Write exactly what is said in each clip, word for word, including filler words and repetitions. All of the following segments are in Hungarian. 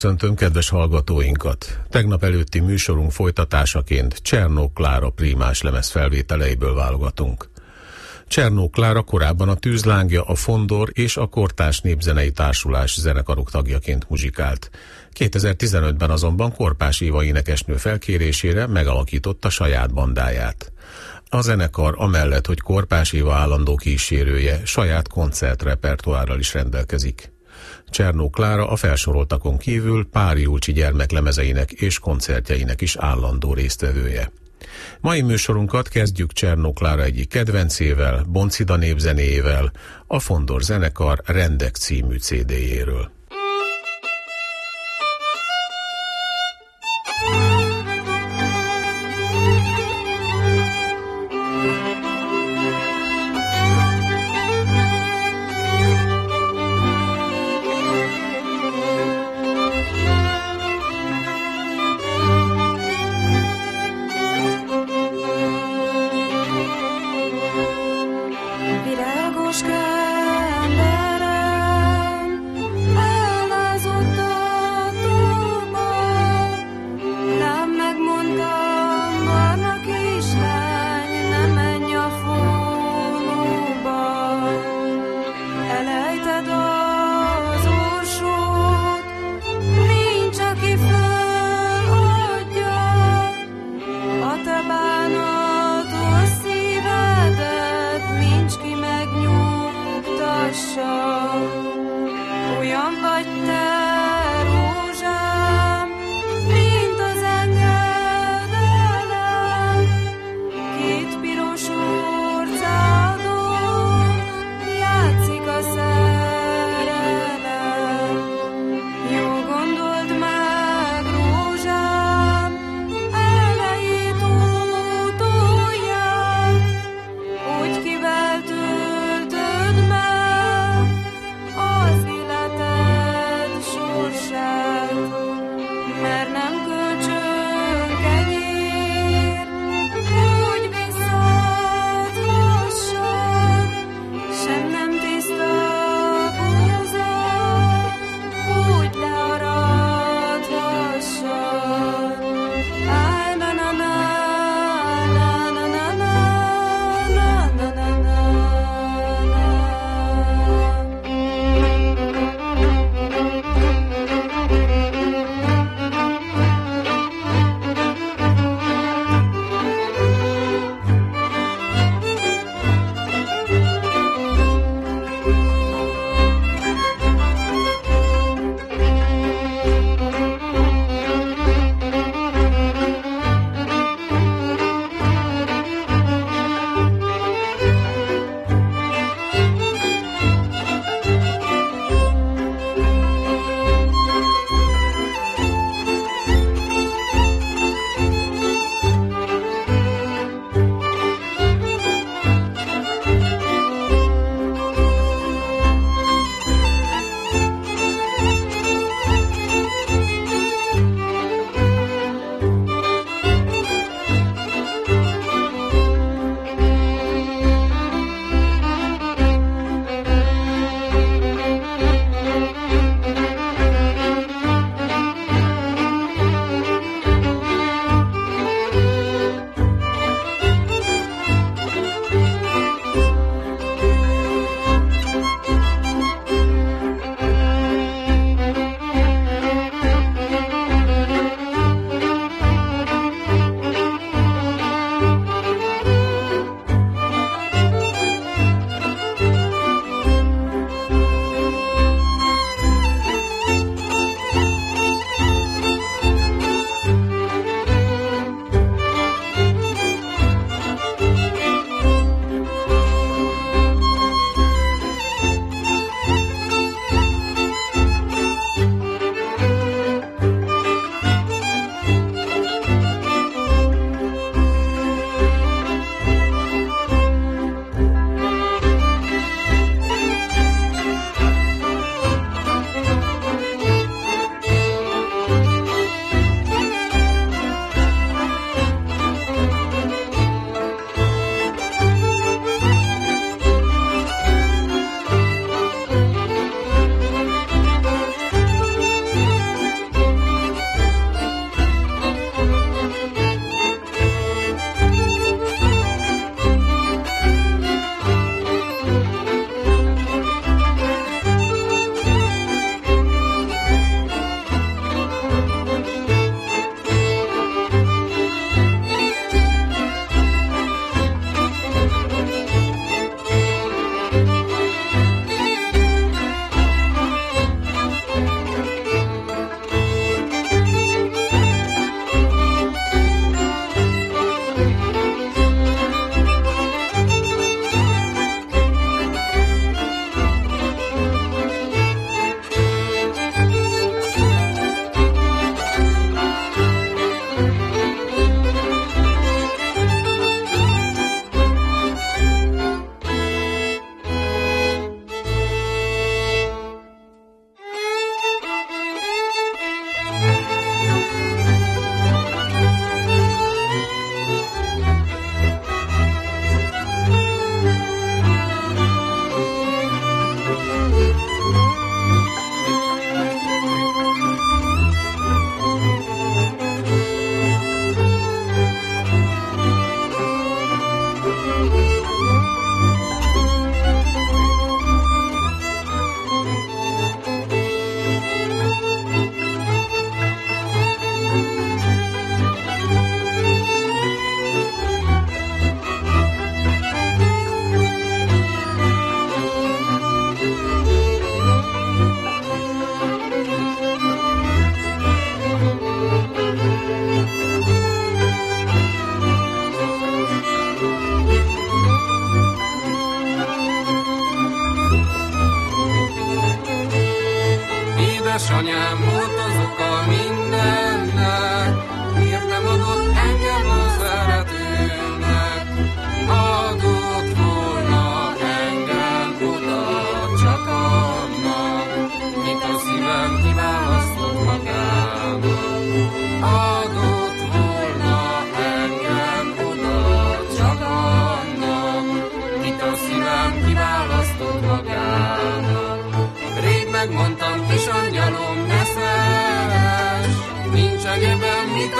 Köszöntöm kedves hallgatóinkat! Tegnap előtti műsorunk folytatásaként Csernó Klára prímás lemez felvételeiből válogatunk. Csernó Klára korábban a Tűzlángja, a Fondor és a Kortárs Népzenei Társulás zenekarok tagjaként muzsikált. kétezer-tizenötben azonban Korpás Éva énekesnő felkérésére megalakította saját bandáját. A zenekar amellett, hogy Korpás Éva állandó kísérője, saját koncertrepertoárral is rendelkezik. Csernó Klára a felsoroltakon kívül Pári Julcsi gyermeklemezeinek és koncertjeinek is állandó résztvevője. Mai műsorunkat kezdjük Csernó Klára egyik kedvencével, Boncida népzenéjével, a Fondor zenekar Rendek című cé dé-jéről. Virágos kenderem,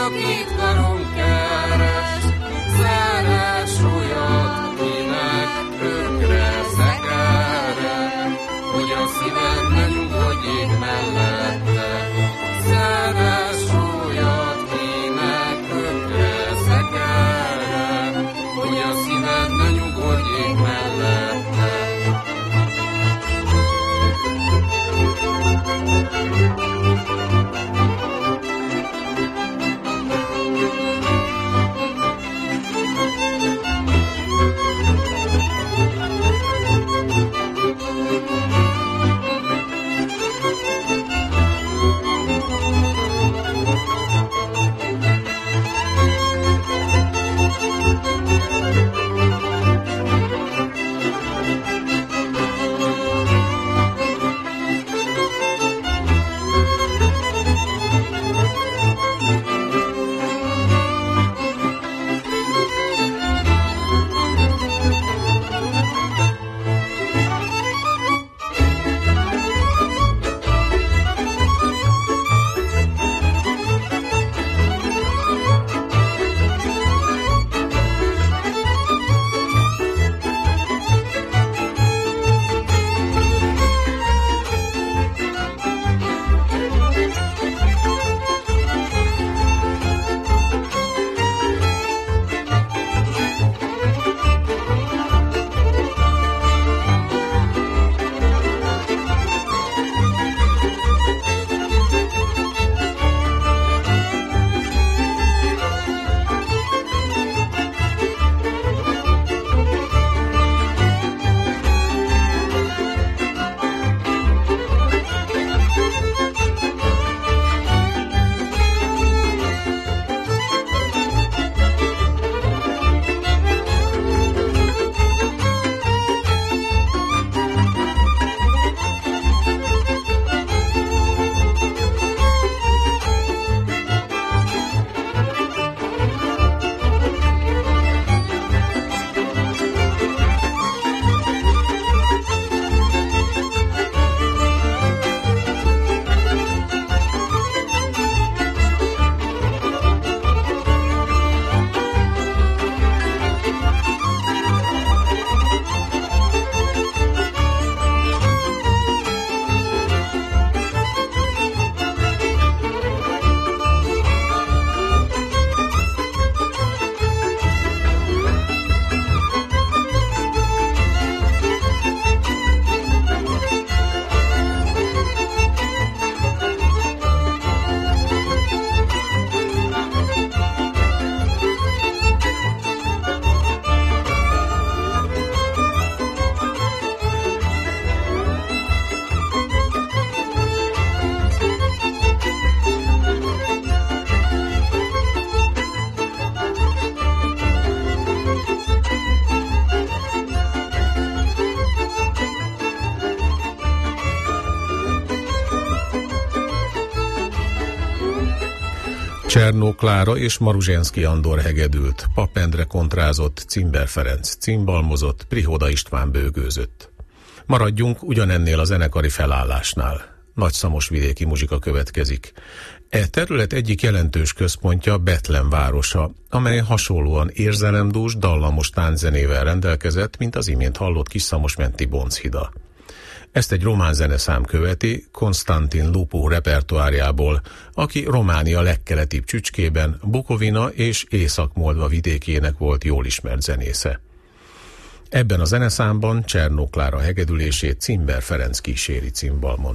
a két karom keres, szeres olyat, kinek örökre szekerre, hogy a szíved ne nyugodjék mellette. Szeres olyat, kinek örökre szekerre, hogy a szíved ne nyugodjék mellette. Csernó Klára és Maruzsenszky Andor hegedült, Pap Endre kontrázott, Cimber Ferenc cimbalmozott, Prihoda István bőgőzött. Maradjunk ugyanennél a zenekari felállásnál. Nagyszamosvidéki muzsika következik. E terület egyik jelentős központja Bethlen városa, amely hasonlóan érzelemdús, dallamos tánczenével rendelkezett, mint az imént hallott Kisszamosmenti Bonchida. Ezt egy román zeneszám követi, Konstantin Lupu repertoárjából, aki Románia legkeletibb csücskében, Bukovina és Észak-Moldva vidékének volt jól ismert zenésze. Ebben a zeneszámban Csernó Klára hegedülését Cimber Ferenc kíséri cimbalmon.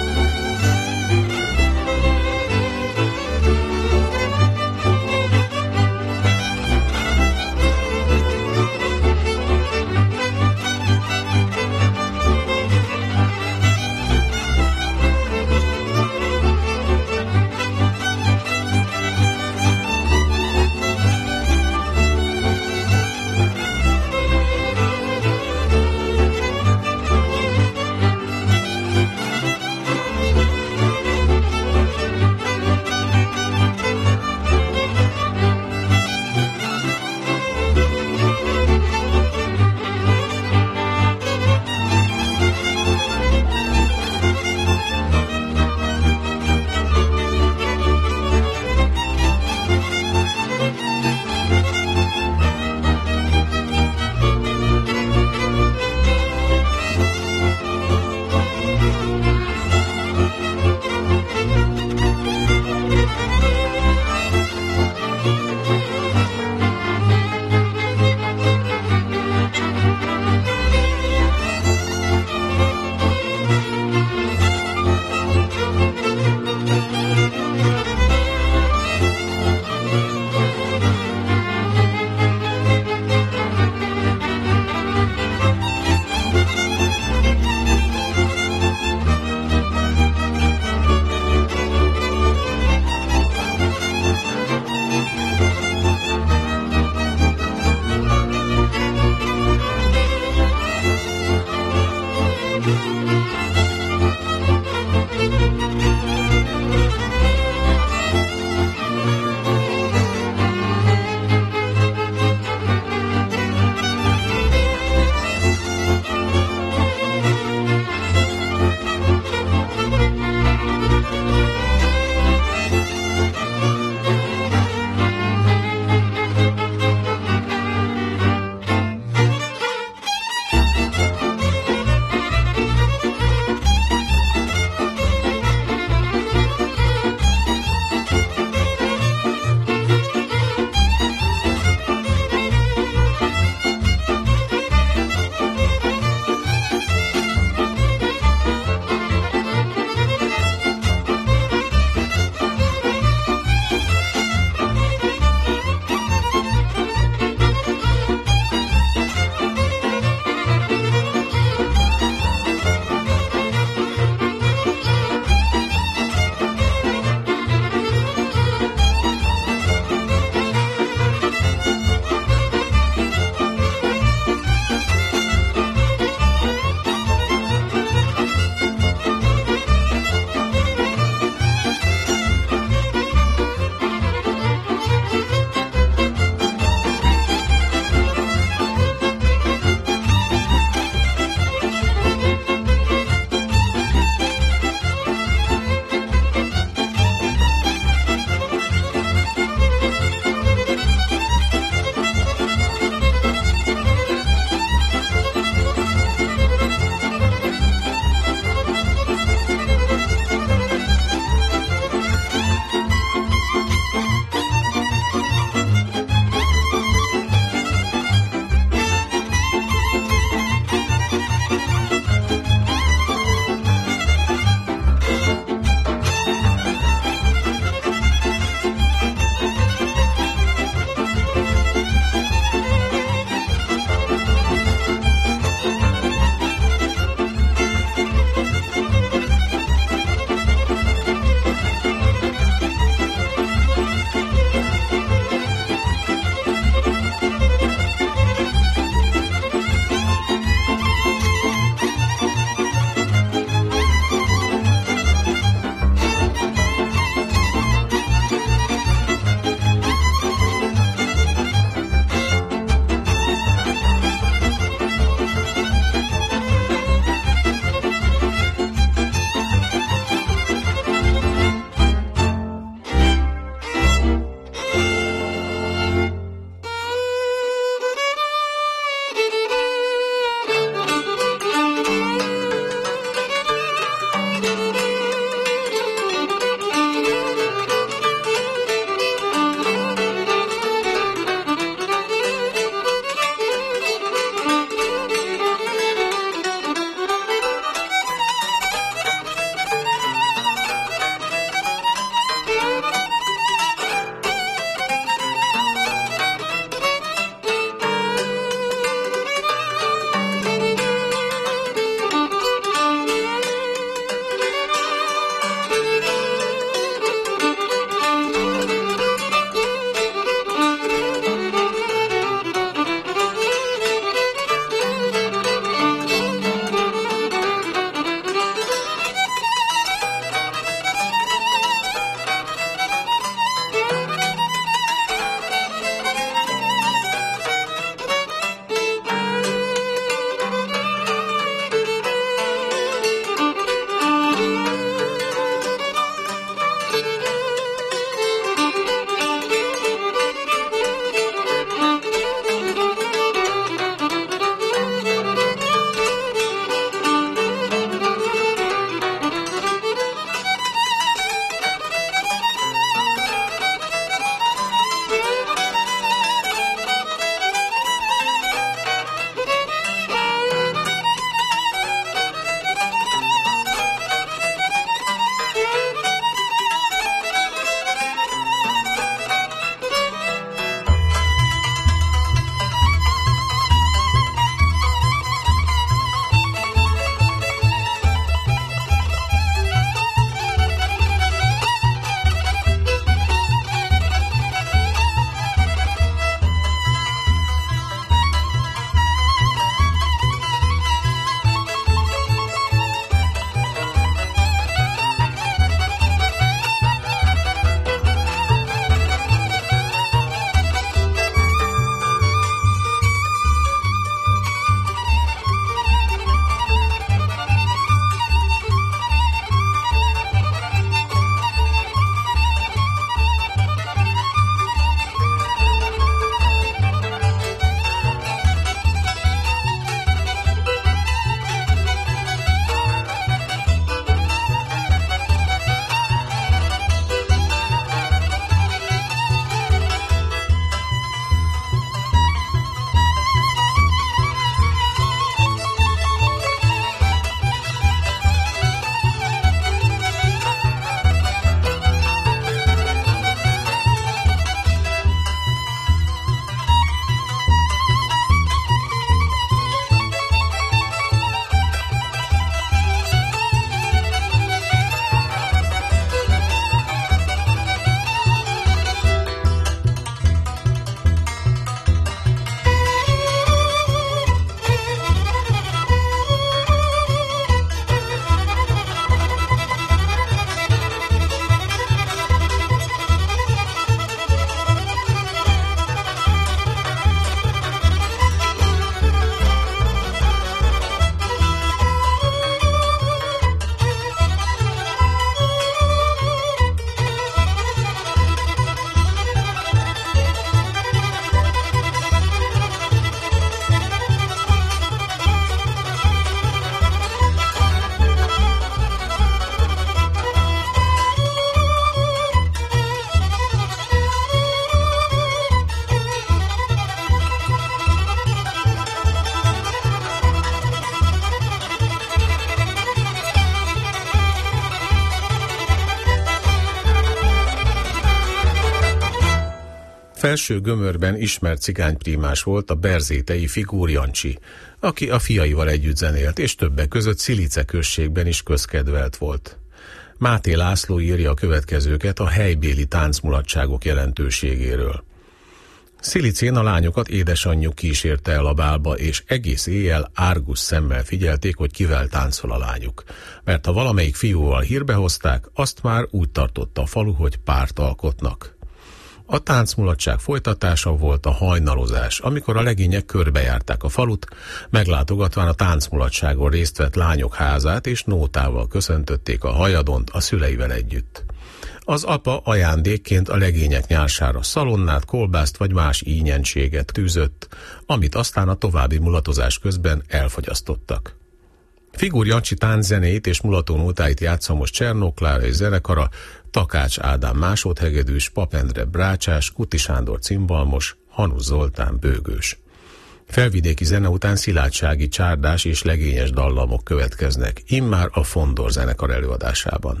Felső Gömörben ismert cigányprímás volt a berzétei Figur Jancsi, aki a fiaival együtt zenélt, és többek között Szilice községben is közkedvelt volt. Máté László írja a következőket a helybéli táncmulatságok jelentőségéről. Szilicén a lányokat édesanyjuk kísérte el a bálba, és egész éjjel árgus szemmel figyelték, hogy kivel táncol a lányuk. Mert ha valamelyik fiúval hírbe hozták, azt már úgy tartotta a falu, hogy párt alkotnak. A táncmulatság folytatása volt a hajnalozás, amikor a legények körbejárták a falut, meglátogatván a táncmulatságon részt vett lányok házát, és nótával köszöntötték a hajadont a szüleivel együtt. Az apa ajándékként a legények nyársára szalonnát, kolbászt vagy más ínyenséget tűzött, amit aztán a további mulatozás közben elfogyasztottak. Figur Jancsi tánczenét és mulatónótáit játsza most Csernó Klára zenekara, Takács Ádám másodhegedűs, Pap Endre brácsás, Kuti Sándor cimbalmos, Hanusz Zoltán bőgős. Felvidéki zene után szilágysági, csárdás és legényes dallamok következnek, immár a Fondor zenekar előadásában.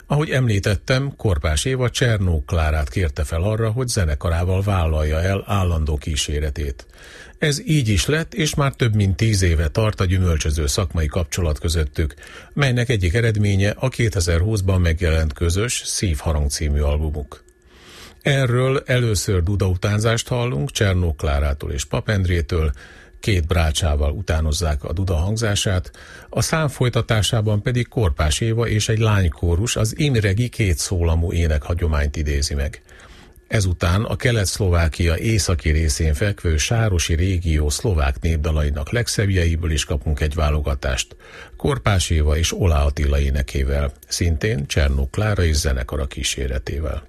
Ahogy említettem, Korpás Éva Csernók Klárát kérte fel arra, hogy zenekarával vállalja el állandó kíséretét. Ez így is lett, és már több mint tíz éve tart a gyümölcsöző szakmai kapcsolat közöttük, melynek egyik eredménye a kétezer-húszban megjelent közös Szívharang című albumuk. Erről először dudautánzást hallunk Csernók Klárától és Pap Endrétől, két brácsával utánozzák a duda hangzását, a szám folytatásában pedig Korpás Éva és egy lánykórus az imregi két szólamú énekhagyományt idézi meg. Ezután a Kelet-Szlovákia északi részén fekvő sárosi régió szlovák népdalainak legszebbjeiből is kapunk egy válogatást, Korpás Éva és Oláh Attila énekével, szintén Csernók Klára és zenekara kíséretével.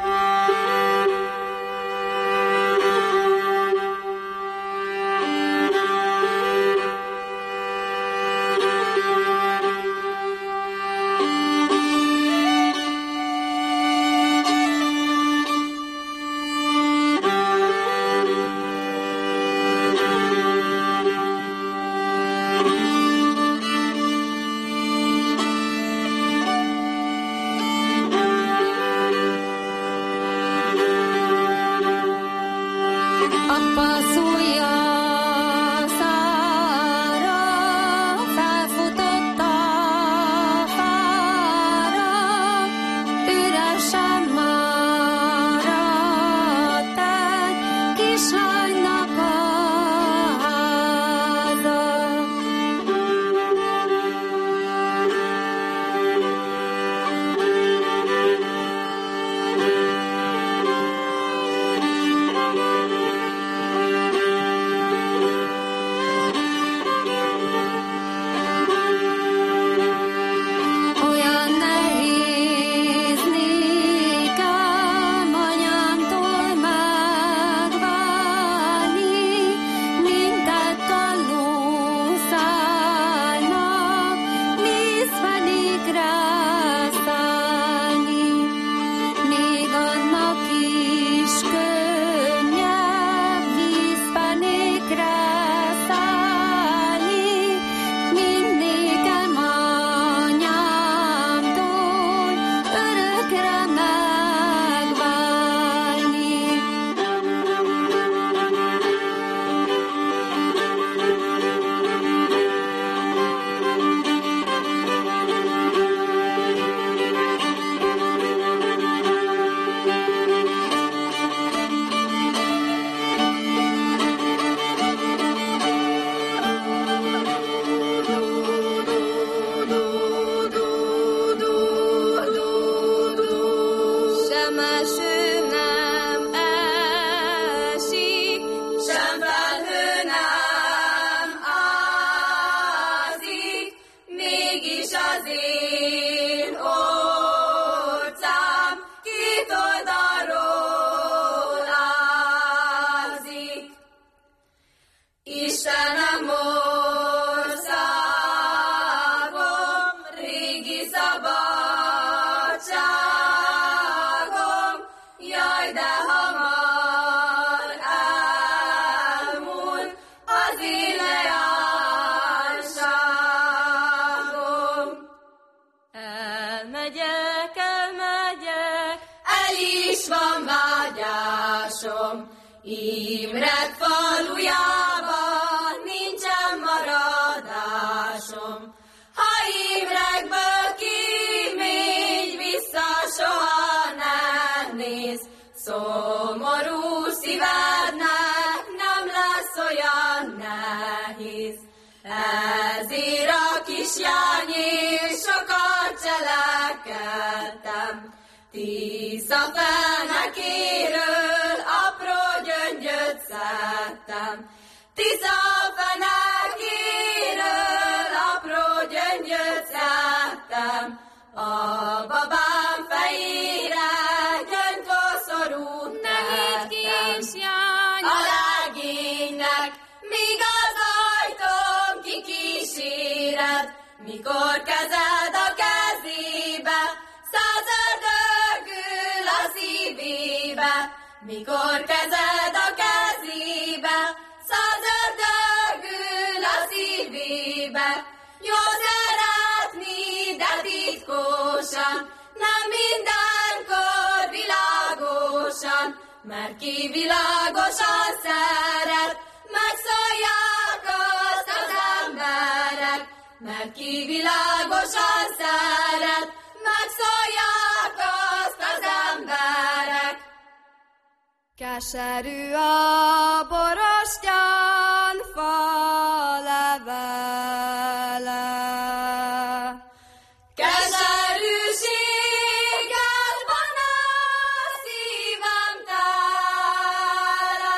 Imrek falujában nincsen maradásom. Ha Imrekből kimegy vissza, soha ne néz. Szomorú szívednek nem lesz olyan nehéz. Ezért a kisjányért sokat cselekedtem. Tisza fenekéről apró gyöngyöt szedtem. Tisza fenekéről apró gyöngyöt szedtem. A babám fejére gyöngykoszorút tettem. A legénynek míg az ajtón kikíséred, mikor kezed a kezébe, száz ördög ül a szívébe. Mikor kezed a kezébe, száz ördög ül a szívébe. Jó szeretni, de titkosan, ne mert ki világosan szeret, megszólják azt az emberek, mert ki világosan szeret, megszólják azt az emberek. Keserű a borostyán fa levele, keserűséggel van a szívem tele.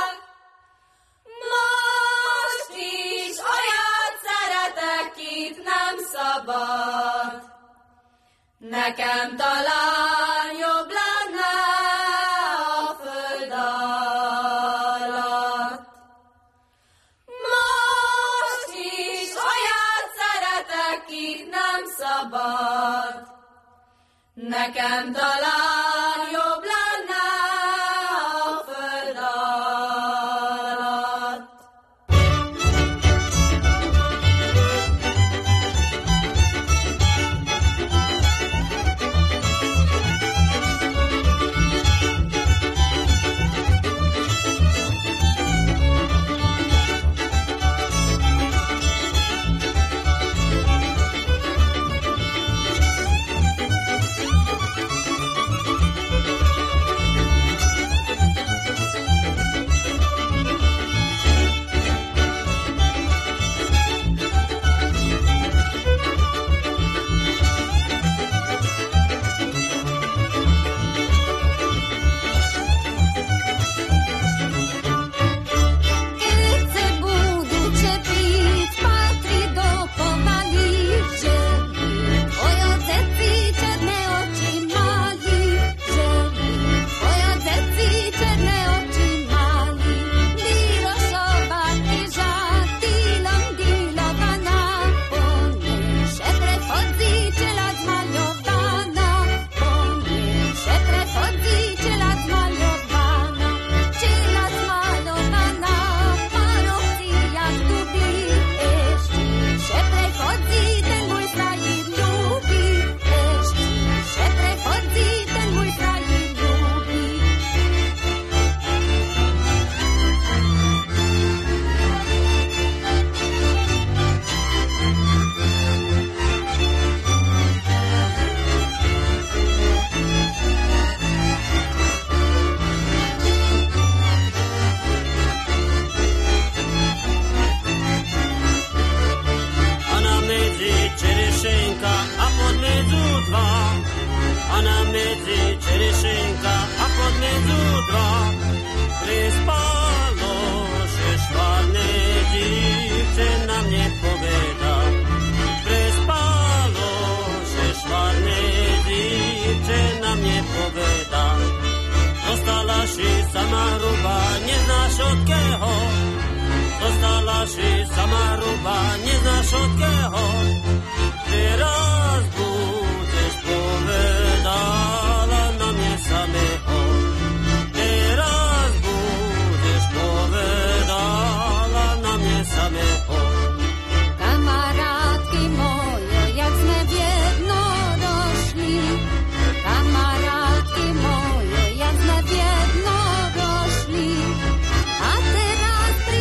Most is olyat szeretek, kit nem szabad, nekem talán jobb lenne a föld alatt. Most is olyat szeretek, kit nem szabad, nekem talán jobb lenne a föld alatt.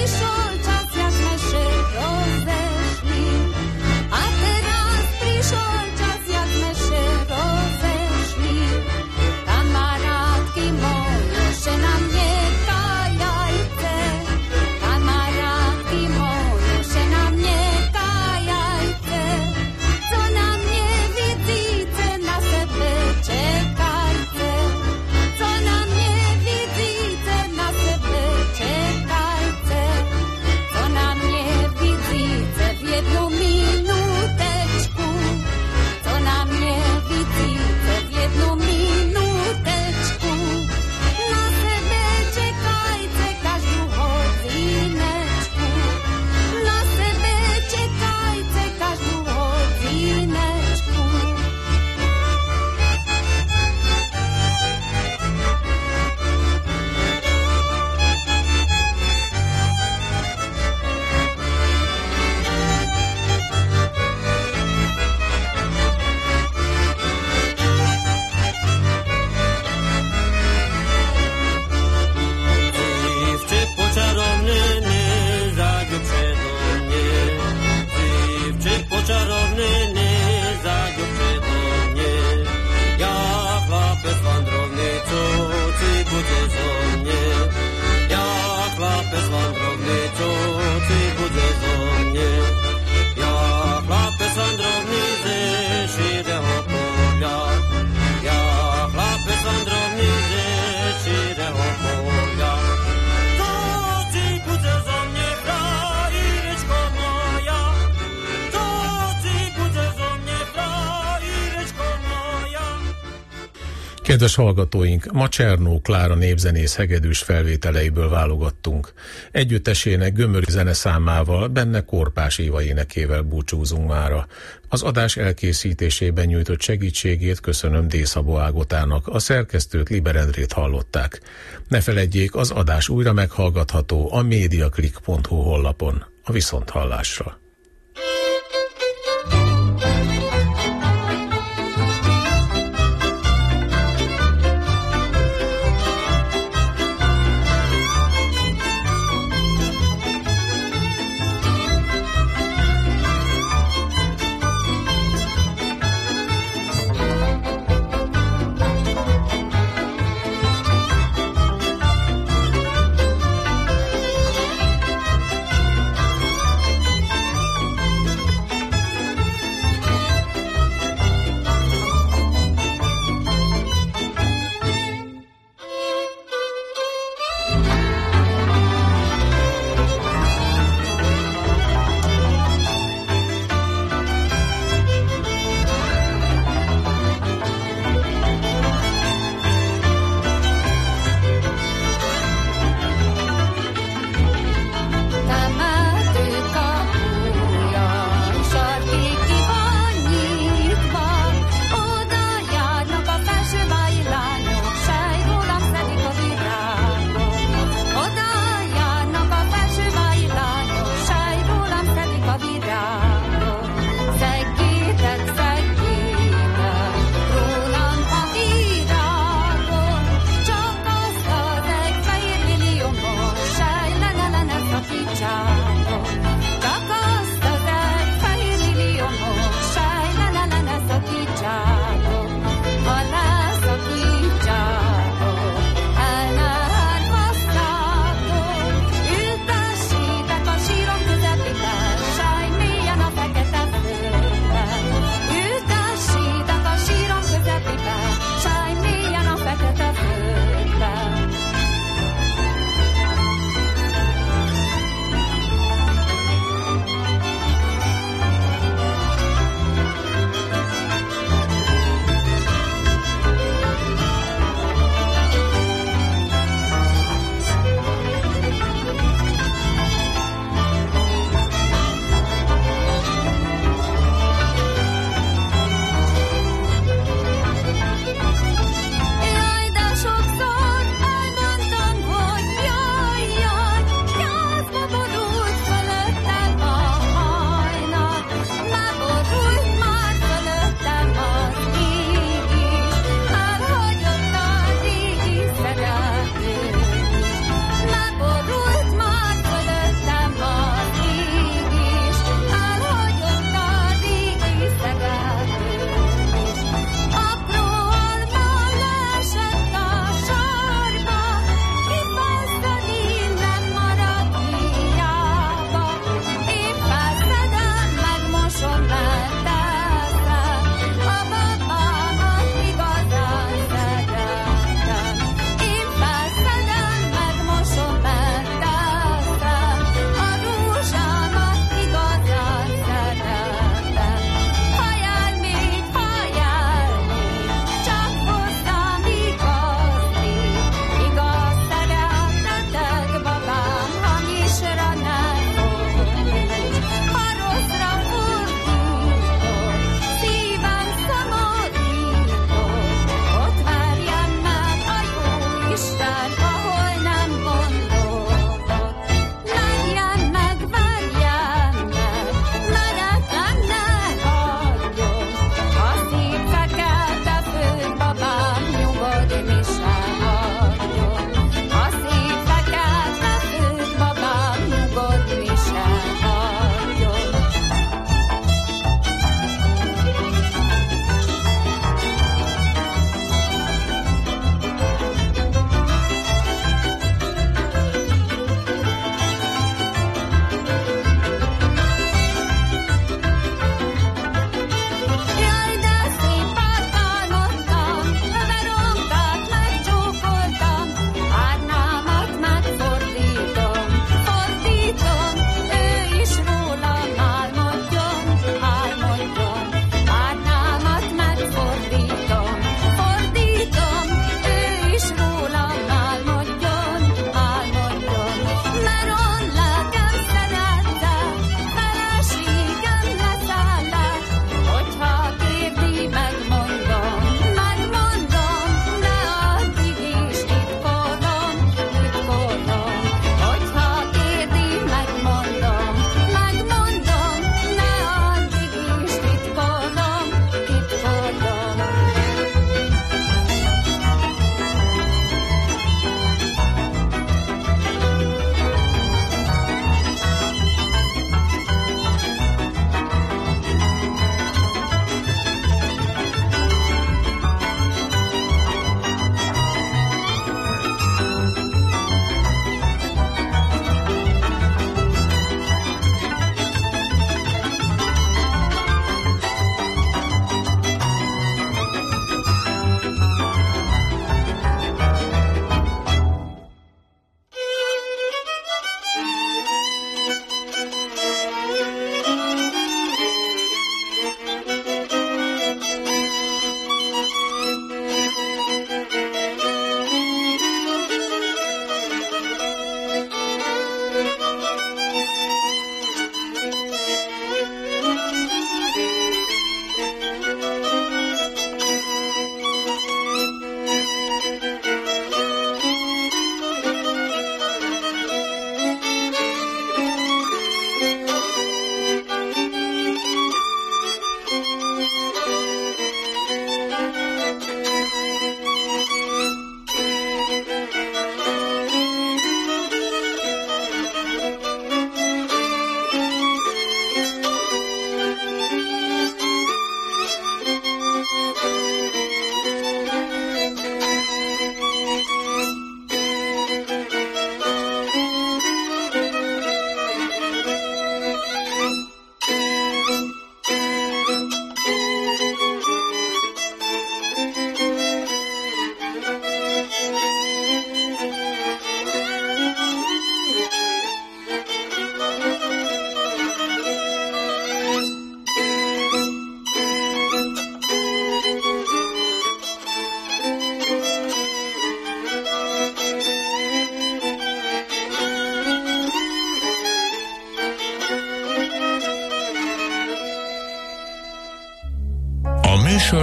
Prišol Kedves hallgatóink, ma Csernó Klára népzenész hegedűs felvételeiből válogattunk. Együttesének gömöri zeneszámával, benne Korpás Éva énekével búcsúzunk mára. Az adás elkészítésében nyújtott segítségét köszönöm D. Szabó Ágotának, a szerkesztőt Liber Endrét hallották. Ne feledjék, az adás újra meghallgatható a mediaclick pont hu honlapon. A viszonthallásra.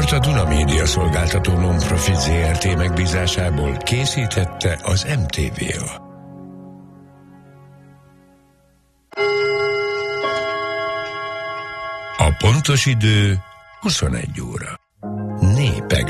műsort a Duna Média Szolgáltató Non-Profit zé er té megbízásából készítette az em té vé á. A pontos idő huszonegy óra.